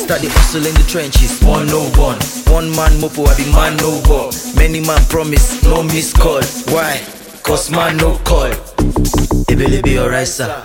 Start the hustle in the trenches, 101. One man mopo, I be man no war. Many man promise, no miss call. Why? Cause man no call. It be alright, sir.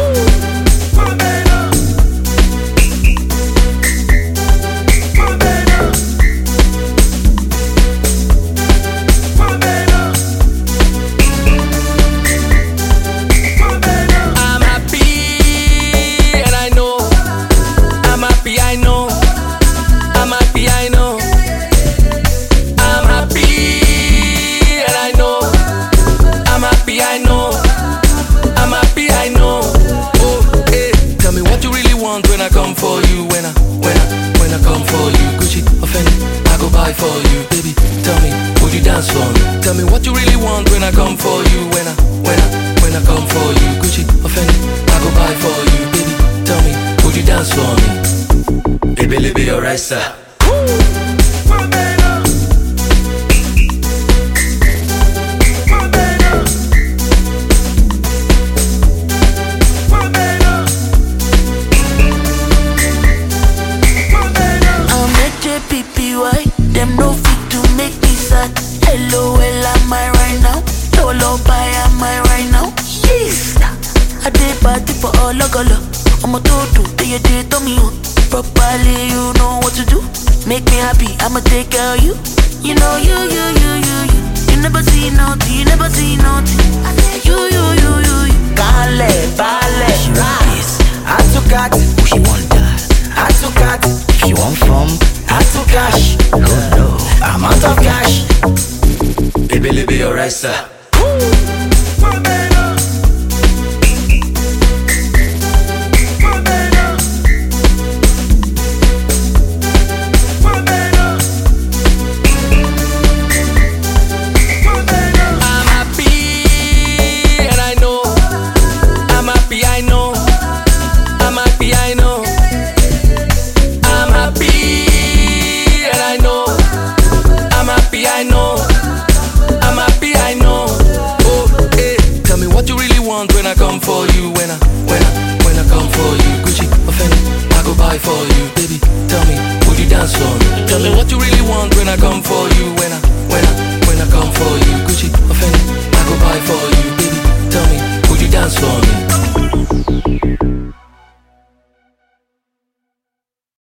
When I come for you, when I come for you, Gucci or Fendi, I go buy for you, baby. Tell me, would you dance for me? Tell me what you really want when I come for you, when I come for you, Gucci or Fendi, I go buy for you, baby. Tell me, would you dance for me? Baby, alright, sir. Them no fit to make me sad. LOL am I right now? Lullaby am I right now? Yes. I did party for all golo. I'm a toto, they to me on. Properly, you know what to do. Make me happy, I'ma take care of you. You know you. You never see nothing, you never see nothing. I say you. Ballet, rise. I took cat, she want that. I took cat, she want from. I took cash, no, I'm out of cash. Baby, alright, sir. When I come for you, when I come for you, Gucci or Fendi, I go buy for you, baby. Tell me, would you dance for me? Tell me what you really want when I come for you, when I come for you, Gucci or Fendi, I go buy for you, baby. Tell me, would you dance for me?